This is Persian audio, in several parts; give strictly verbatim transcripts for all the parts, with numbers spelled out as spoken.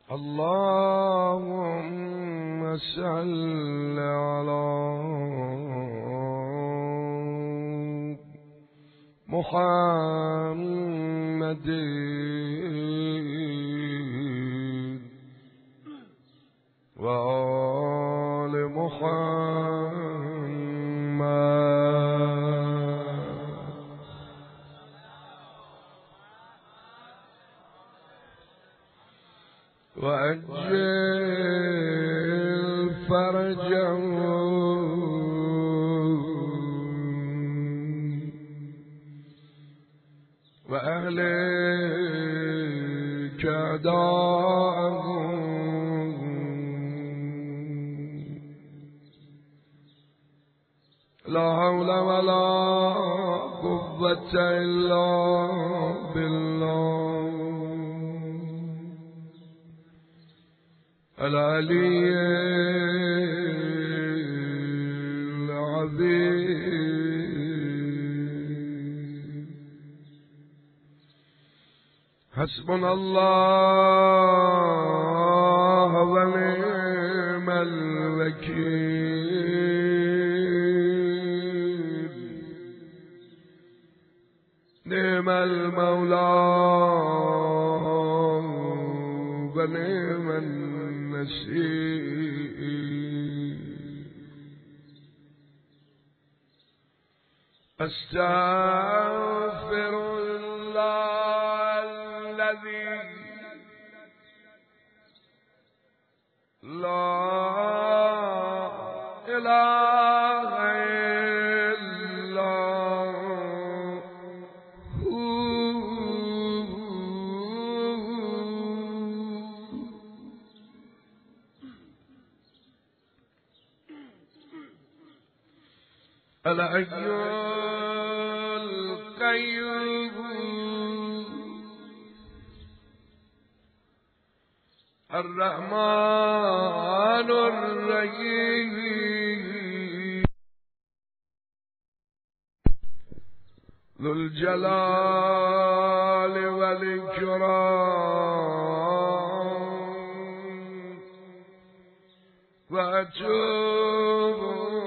اللهم صل على محمد و آل محمد و عجل فرجهم و اهلك اعداءهم لا حول ولا قوة الا بالله العلي العظيم. حسبنا الله ونعم الوكيل نعم المولى ونعم النصير. أستغفر الله الذي لا إله إلا هو الحي القيوم الرحمن الرحيم ذو الجلال والإكرام. وأتوب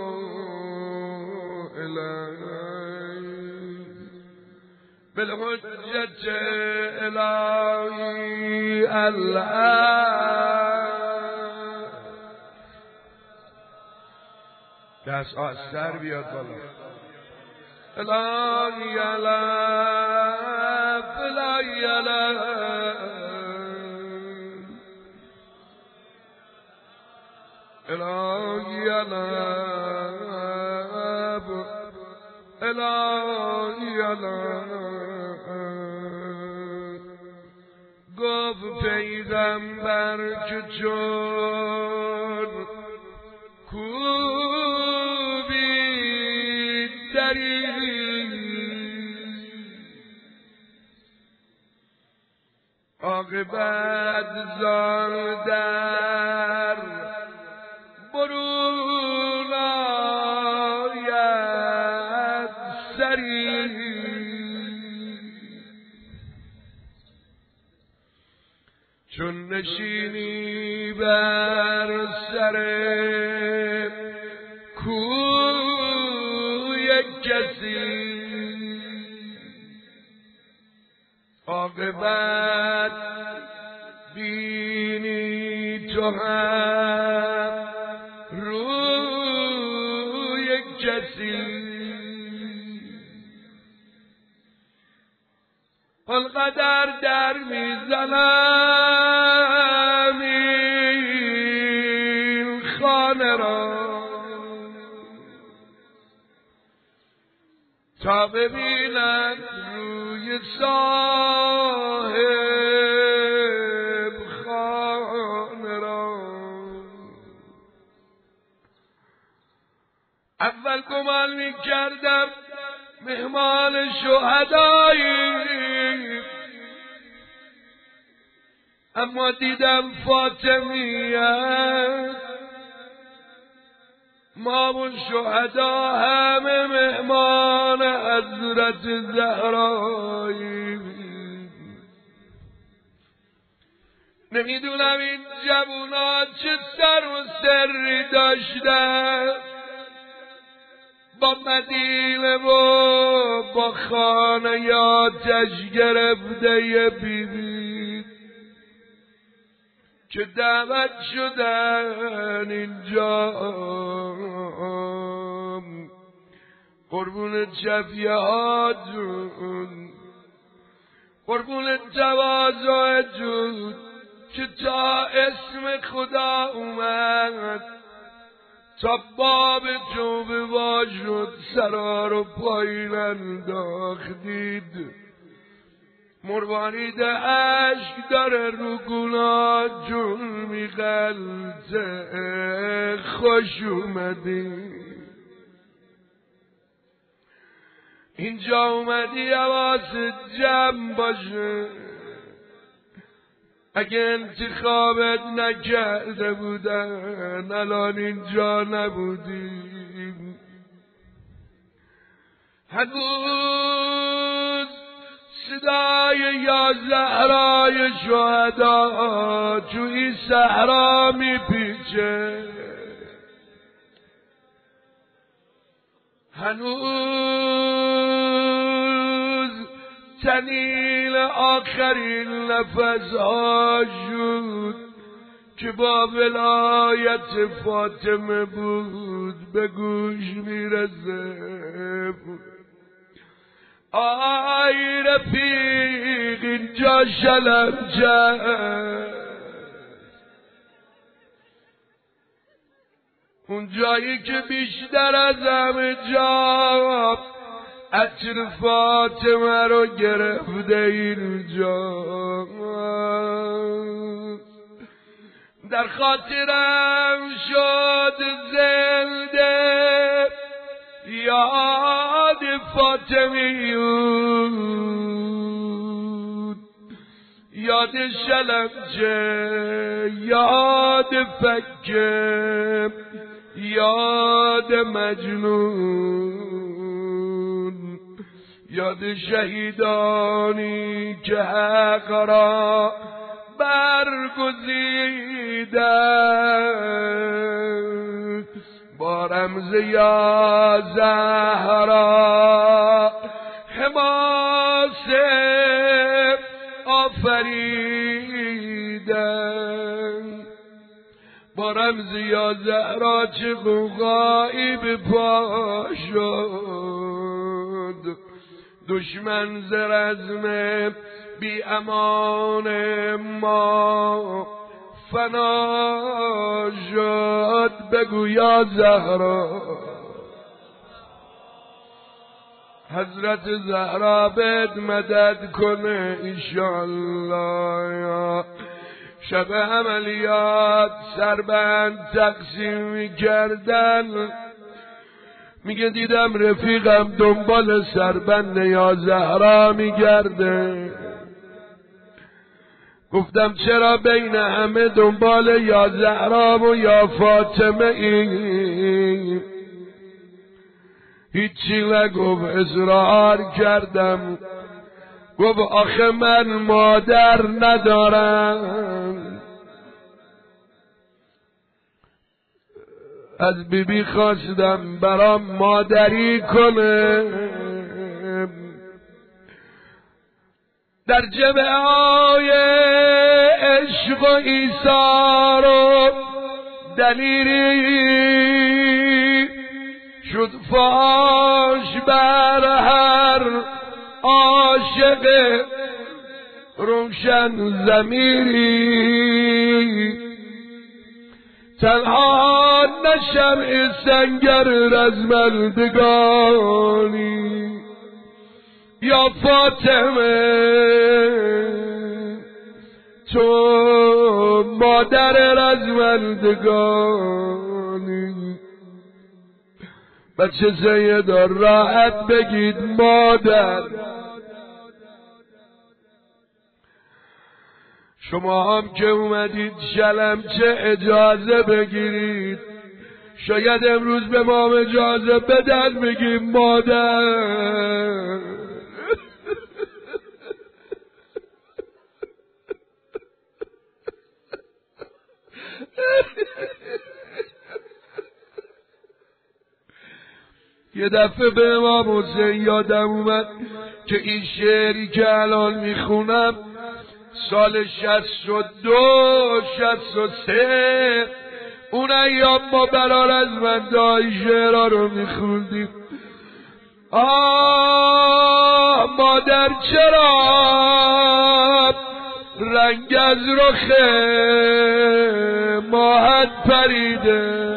بالحجة إلهي الآن. دست آستر بیاد بالا. إلهي الآن إلهي الآن إلهي الآن إلهي الآن. گفت پیغمبر که چون کوبی دری عاقبت زان در برون آید سری. چون نشینی بر سر کوی کسی عاقبت بینی تو هم روی کسی. القدر در میزنم این خانه را تا ببیند روی صاحب خانه را. اول گمان می کردم مهمان شهدایی، اما دیدم فاطمیه. ما و شهدا همه مهمان حضرت زهرایی. نمیدونم این جوونا چه سر و سری داشتن با مدینه و با خانه یا آتش گرفته بیبی که دعوت شدن اینجا قربون جفیه ها جون، قربون تواضع جون که تا اسم خدا اومد تا باب توبه وا شد سرا رو پایین انداختید. مروارید عشق داره رو گناه جون میغلطه. خوش اومدی اینجا، اومدی حواست جمع باشه. اگه انتخابت نکرده بودن الان اینجا نبودیم. هنوز صدای یا زهرای شهدا توی صحرا میپیچه، هنوز تنین آخرین نفس ها شد که با ولایت فاطمه بود به گوش میرسه. آی رفیق اینجا شلمچه، اون جایی که بیشتر از همه جا عطر فاطمه رو گرفته اینجا. در خاطرم شد زنده یاد فاطمیون، یاد شلمچه، یاد فکه، یاد مجنون، یاد شهیدانی که حق را برگزیدند با رمز یا زهرا حماسه آفریدند. با رمز یا زهرا چه غوغایی به پا شد. دشمن ز رزم بی امان ما فنا شد. بگو یا زهرا، حضرت زهرا بهت مدد کنه انشاءالله. شب عملیات سربند تقسیم کردن، میگه دیدم رفیقم دنبال سربند یا زهرا میگرده. گفتم چرا بین همه دنبال یا زهرا و یا فاطمه ای؟ هیچی نگفت. اصرار کردم، گفت آخه من مادر ندارم. از بیبی بی خواستم برام مادری کنه. در جبه های عشق و ایثار و دلیری شد فاش بر هر عاشق روشن ضمیری. تنها نشمع سنگر رزمندگانی یا فاطمه، تو مادر رزمندگانی. بچه سیدا راحت بگید مادر. شما هم که اومدید شلمچه اجازه بگیرید. شاید امروز به ما اجازه بدن بگیم مادر. یه دفعه به امام حسین یادم اومد که این شعری که الان میخونم سال شصت و دو شصت و سه اون ایام ما برار از من دایی شعرها رو میخوندیم. آه مادر چرا رنگ از رخ ماهت پریده،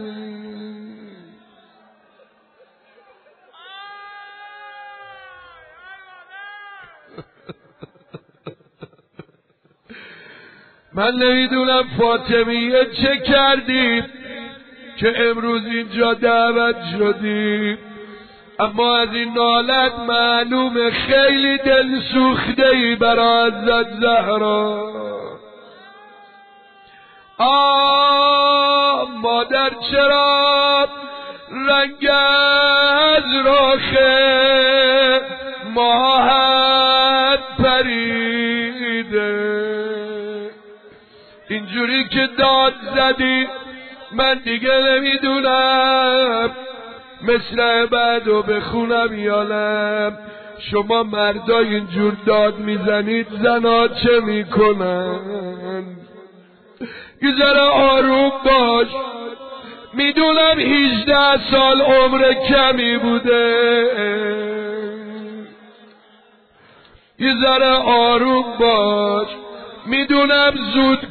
من نمیدونم فاطمیه چه کردیم که امروز اینجا دعوت شدیم، اما از این نالت معلوم خیلی دل سوخته ای برای حضرت زهرا. آه مادر چرا رنگ از رخ ماهت پریده، اینجوری که داد زدی من دیگه نمیدونم مثل بعدو بخونم یا نه. شما مردا اینجور داد میزنید زنا چه میکنن؟ یه ذره آروم باش، میدونم هجده سال عمر کمی بوده، یه ذره آروم باش، میدونم زود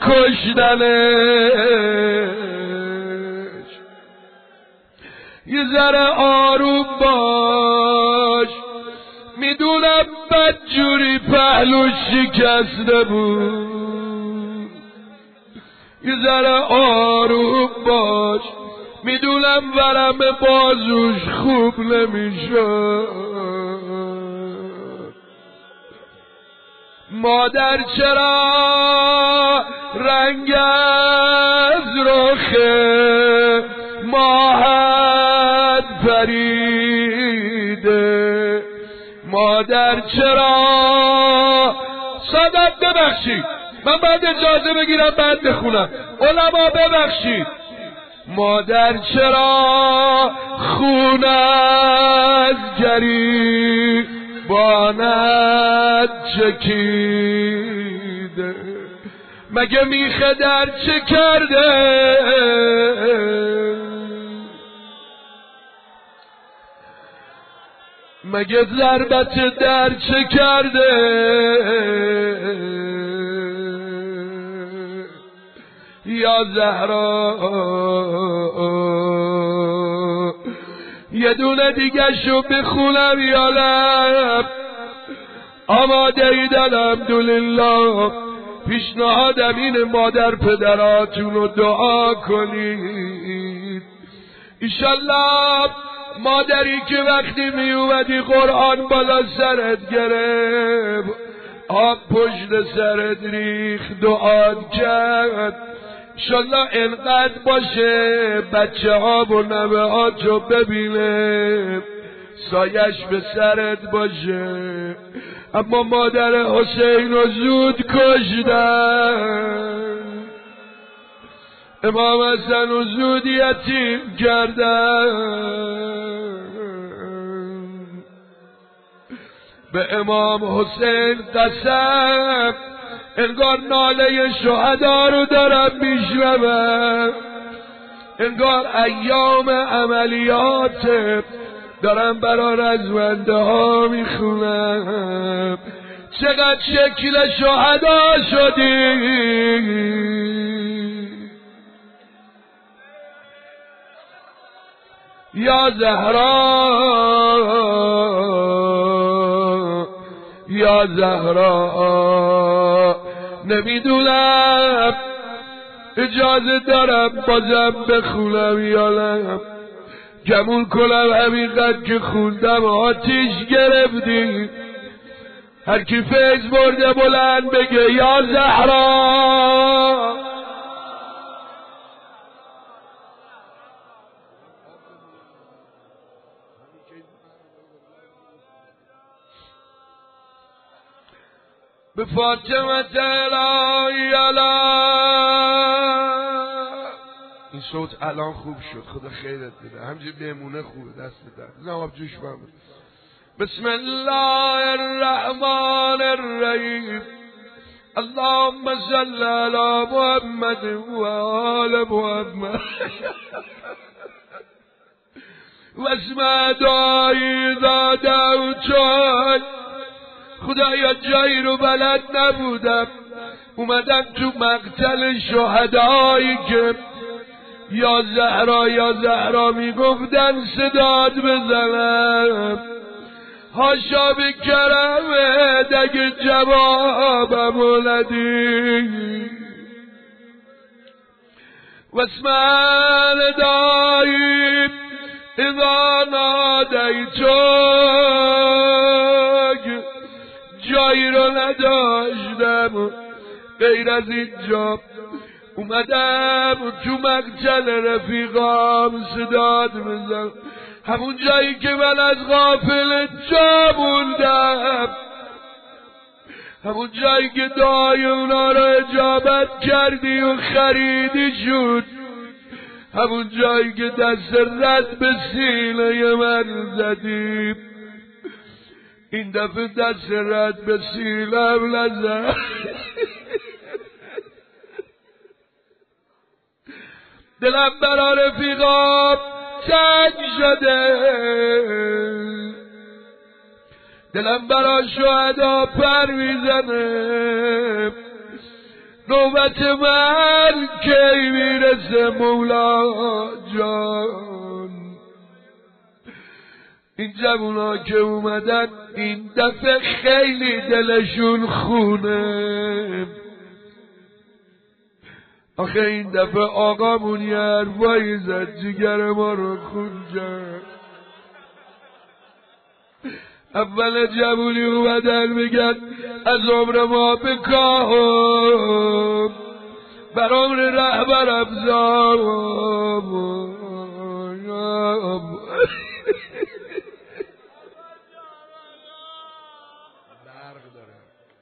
کشتنش، یه ذره آروم باش، میدونم بدجوری پهلوش شکسته بود، یه ذره آروم باش، میدونم ورم بازوش خوب نمیشد. مادر چرا رنگ از رخ ماهت پریده، مادر چرا سادت ببخشید من بعد اجازه بگیرم بعد بخونم، علما ببخشید، مادر چرا خون از گریبانت چکیده، مگه میخه در چه کرده، مگه ضربت در چه کرده، یا زهرا یه دونه دیگه شو بخونم یا نه؟ آماده اید الحمدلله. پیشنهادم اینه مادر پدراتون رو دعا کنید ایشالله مادری که وقتی می اومدی قرآن بالا سرت گرفت، آب پشت سرت ریخ، دعا کرد، انشالله انقدر باشه بچه ها و نوه ها تو ببینه سایش به سرت باشه. اما مادر حسین رو زود کشتن، امام حسن رو زود یتیم کردن. به امام حسین قسم انگار ناله شهدا رو دارم میشنوم، انگار ایام عملیات دارم برا رزمنده ها میخونم. چقدر شکل شهدا شدی یا زهرا، یا زهرا نمیدونم اجازه دارم بازم بخونم یا نه، گمون کنم همینقدر که خوندم آتیش گرفتی. هر کی فیض برده بلند بگه یا زهرا. به فاطمه الهی علی صوت الان خوب شد، خدا خیرت بده. همینجوری بمونه خوبه، دست درد نواب جوش بامه. بسم الله الرحمن الرحیم. اللهم صل على محمد و آل محمد و اسمع دعایی دادم چای. خدایا جایی رو بلد نبودم، اومدم تو مقتل شهدایی که یا زهرا یا زهرا میگفتن صدات بزنم. هاشا بکرمت اگه جوابم ندی. واسمع ندایی اذا نادیتک. جایی رو نداشتم غیر از اینجا، اومدم تو مقتل رفیقام صدات بزنم. همون جایی که من از غافل جا موندم، همون جایی که دعای اونا رو اجابت کردی و خریدی شد، همون جایی که دست رد به سینه من زدی. این دفعه دست رد به سینم نزد. دلم برا رفیقام تنگ شده، دلم برا شهدا پر میزنه. نوبت من کی میرسه مولا جان؟ این جوونا که اومدن این دفعه خیلی دلشون خونه. آخه این دفعه آقامون یه حرفایی زد جگر ما رو خون کرد. اول جوونی اومدن میگن از عمر ما بکاهم، بر عمر رهبر افزام. برق داره،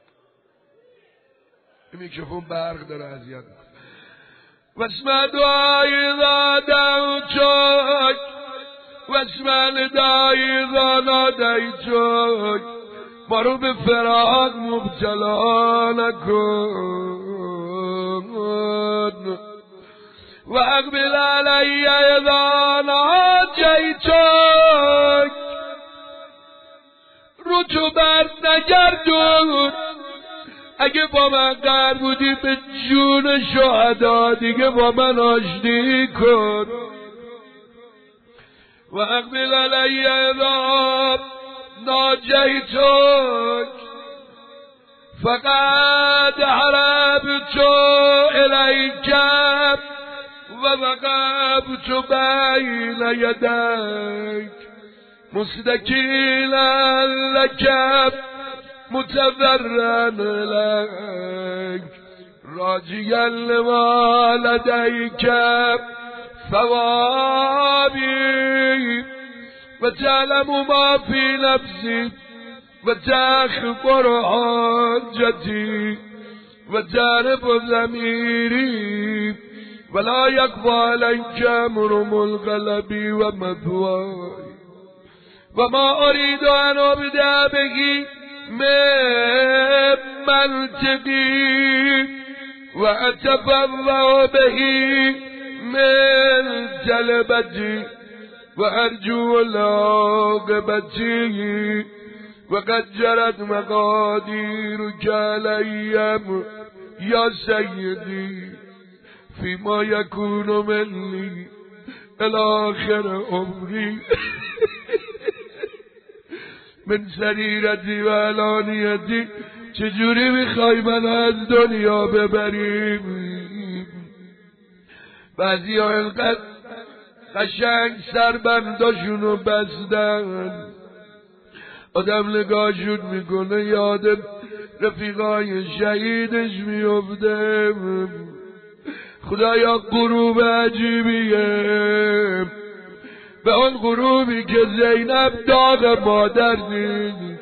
این میکروفون برق داره، اذیت. واسمع دعای دادم چک، واسمع ندای زانادای چک. ما رو به فراق مبتلا نکن و اقبل علی اذا ناجیتک. رو تو برد نگردون، اگه با من قرار بودی به جون شهدا دیگه با من آشتی کن. و اقبل علی اذا ناجیتک فقد حربت الیک و وقفت بین یدیک مستکیلا لک متضرعا لك راجيا لما لديك ثوابي وتعلم ما في نفسي وتخبر حاجتي وتعرف ضميري ولا يقضى عليك امر القلب ومثواي وما اريد ان ابدا به من منطقي وأتفضع به من جلبتي وأرجو العاقبة وقد جرت مقاديرك علي يا سيدي فيما يكون مني إلى آخر عمري من سریرتی و علانیتی. چجوری میخوای من از دنیا ببریم؟ بعضی ها اینقدر قشنگ سربنداشونو بستن، آدم نگاهشون میکنه یادم رفیقای شهیدش میفته. خدایا غروب عجیبیه، به آن غروبی که زینب داغ مادر دید.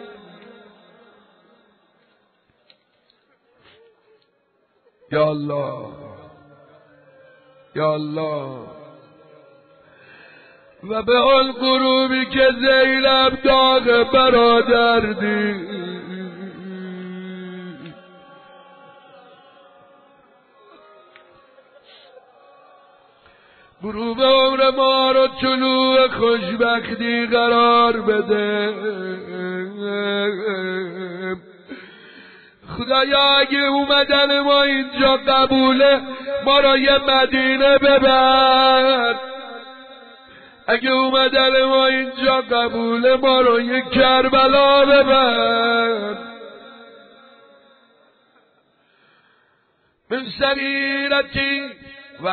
یا الله یا الله. و به آن غروبی که زینب داغ برادردی، غروب عمر ما رو طلوع خوشبختی قرار بده. خدایا اگه اومدن ما اینجا قبوله، ما را یه مدینه ببر. اگه اومدن ما اینجا قبوله، ما را یه کربلا ببر. من سریرتی و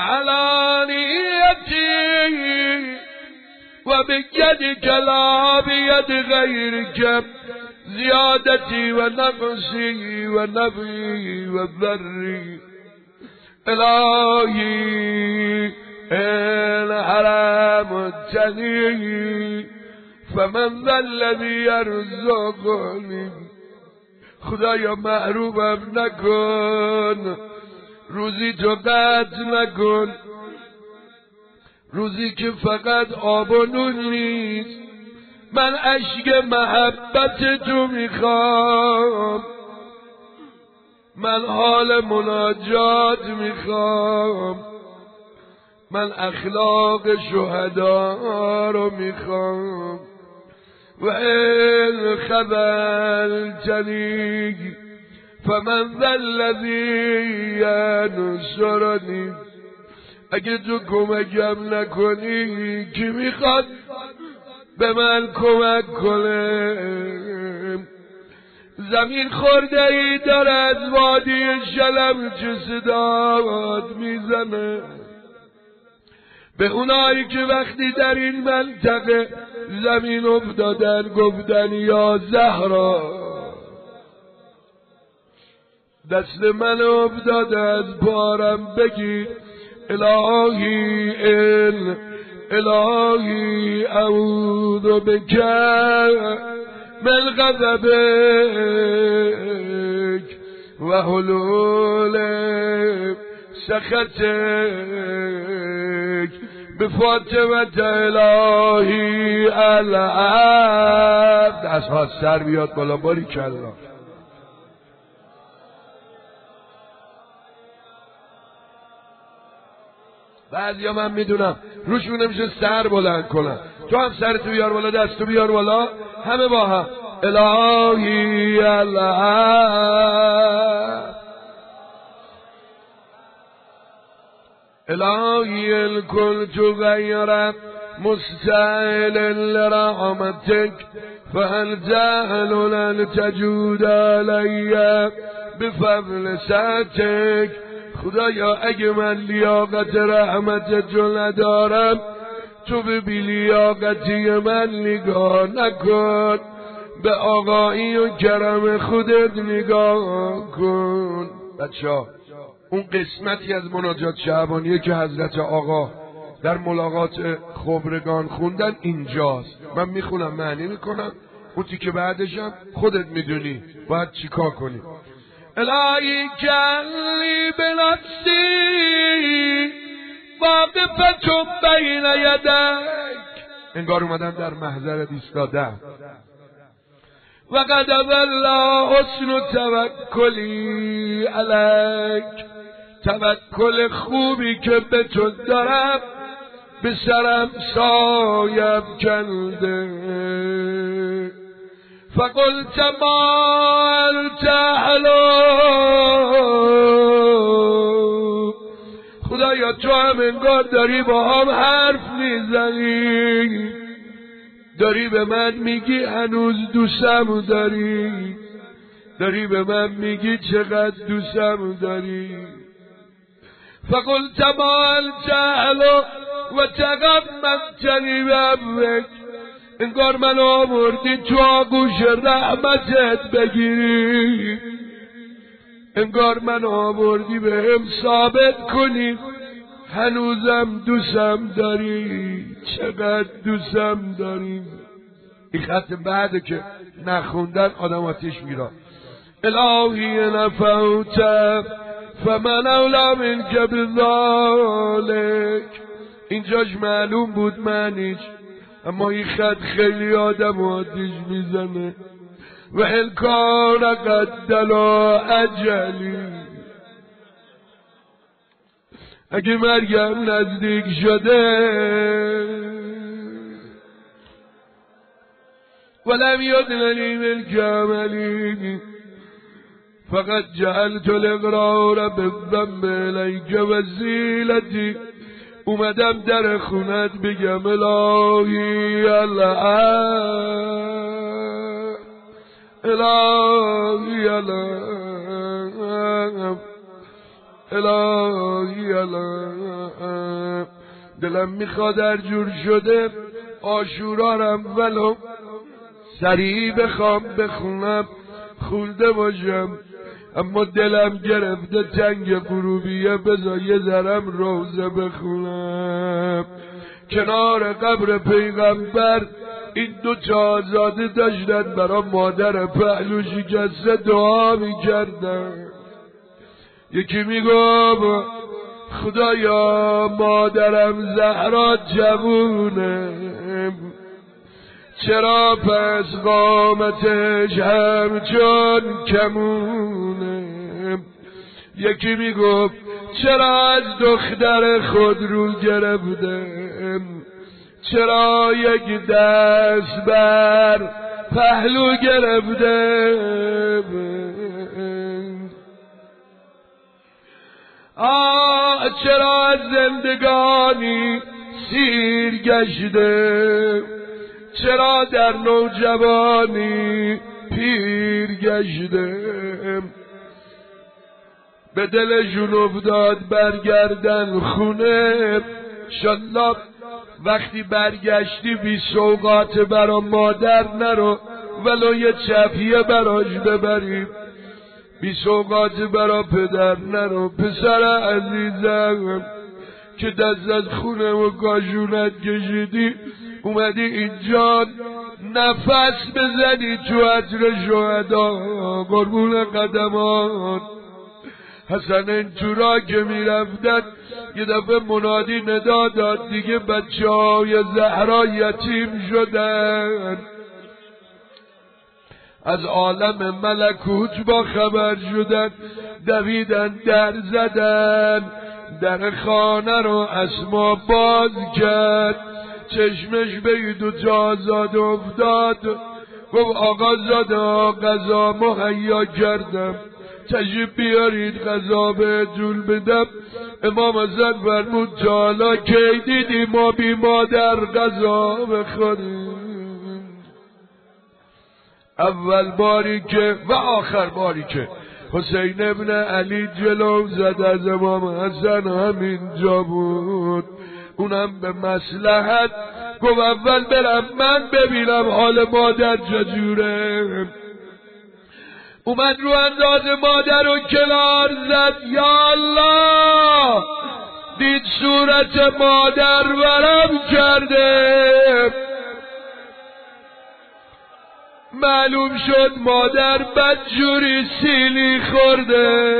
علانیتی و بید کلا بید غیرک زیادتی و نقصی و نفی و ذری. الهی الحرم الجلی فمن ذا الذی یرزقنی. خدایا محرومم نکن، روزی تو قطع نکن، روزی که فقط آب و نون نیست. من اشک محبت تو میخوام، من حال مناجات میخوام، من اخلاق شهدا رو میخوام. و این خذلتنی فمن ذا الذی ینصرنی. اگه تو کمکم نکنی کی میخواد به من کمک کنه؟ زمین خورده ای داره از وادی شلم چه صدات میزنه به اونایی که وقتی در این منطقه زمین افتادن گفتن یا زهرا، دست من افتاده از بارم بگیر. الهی ال الهی اعوذ بک من غضبک و حلول سخطک بفاطمه الهی العبد. دستها سر بیاد بالا، باری کلا. بعضیا من میدونم روشون نمیشه سر بلند کنن، تو هم سرتو بیار بالا، دستو بیار بالا، همه با هم الهی العبد الهی الکل تغیر مستعل لرحمتک فهل جهل لن تجود علی بفضل سعتک. خدایا اگه من لیاقت رحمتت رو ندارم، تو به بی لیاقتی من نگاه نکن، به آقایی و کرم خودت نگاه کن. بچه‌ها اون قسمتی از مناجات شعبانیه که حضرت آقا در ملاقات خبرگان خوندن اینجاست. من میخونم معنی میکنم، اون تیکه بعدشم خودت میدونی باید چیکار کنی. الهی کلی بنفسی واقفتم بین یدک. انگار اومدم در محضرت ایستادم. و قد والله حسن توکلی علیک. توکل خوبی که به تو دارم به سرم سایب کنده. فقلت ما التحلو. خدایا تو هم انگار داری با هم حرف میزنی، داری به من میگی هنوز دوستم داری، داری به من میگی چقدر دوستم داری. فقلت ما الجهل و تغمدتنی بابک. انگار من آوردی تو آغوش رحمتت بگیری، انگار من آوردی به هم ثابت کنی هنوزم دوستم داری، چقدر دوستم داری. این خط بعده که نخوندن آدم آتیش میره. الهی نفوت فمن اولا منک بذالک. اینجاش معلوم بود معنیش، اما این خط خیلی آدم آتیش میزنه. و الکان قدلا اجلی، اگه مرگم نزدیک شده ولم یدننی ملک عملی فقط جعلت الاقرار بالذنب الیک وسیلتی. اومدم در خونت بگم الهی الان الهی الان الهی الان. دلم میخواد هر جور شده عاشورارم ولو سریع بخوام بخونم خونده باشم، اما دلم گرفته تنگ غروبیه بذار یه ذرم روزه بخونم. کنار قبر پیغمبر این دو تا آزاده داشتن برا مادر پهلو شکسته دعا میکردن. یکی میگم خدایا مادرم زهرا جوونه، چرا پس قامتش همچون کمونه. یکی میگفت چرا از دختر خود رو گرفتم، چرا یک دست بر پهلو گرفتم. آه چرا از زندگانی سیر گشته، چرا در نوجوانی پیر گشتم. به دلشون افتاد برگردن خونه، شالله وقتی برگشتی بی سوغات برا مادر نرو، ولو یه چفیه براش ببریم. بی سوغات برا پدر نرو. پسر عزیزم که دست از خونه و کاشونت کشیدی اومدی اینجا نفس بزنی تو عطر شهدا قربون قدمات. حسن این تو را که میرفتن یه دفعه منادی ندا داد دیگه بچه های زهرا یتیم شدن. از عالم ملکوت با خبر شدن، دویدن در زدن، در خانه رو اسما باز کرد. چشمش به دو تا آزاد افتاد، گفت آقا زاده غذا مهیا کردم، تشریف بیارید غذا بهتون بدم. امام حسن فرمود تا حالا کی دیدی ما بی مادر غذا بخوریم؟ اول باری که و آخر باری که حسین ابن علی جلو زد از امام حسن همینجا بود. اونم به مصلحت گفت اول برم من ببینم حال مادر چجوره. اومد رو انداز مادر و کنار زد، یا الله دید صورت مادر ورم کرده. معلوم شد مادر بدجوری سیلی خورده،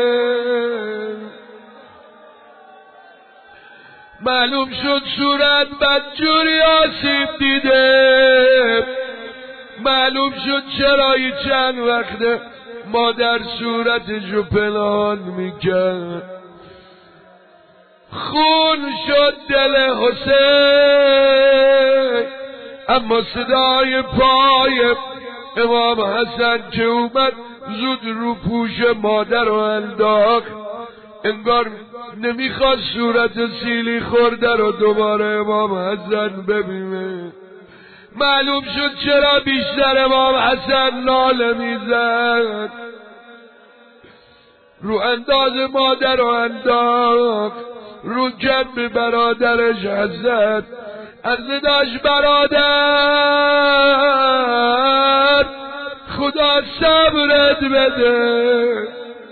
معلوم شد صورت بدجوری آسیب دیده، معلوم شد چرایی چند وقته مادر صورتشو پنهان میکرد. خون شد دل حسین، اما صدای پای امام حسن که اومد زود رو پوش مادر رو انداخت، انگار نمیخواد صورت سیلی خورده رو دوباره امام حسن ببینه. معلوم شد چرا بیشتر امام حسن ناله میزد. رو انداز مادر رو انداخت رو جنب برادرش حسن، عرض داشت برادر خدا صبرت بده،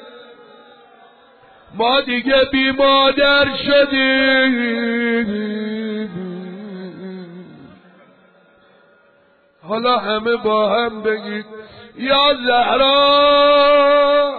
ما دیگه بی مادر شدیم. حالا همه با هم بگید یا زهرا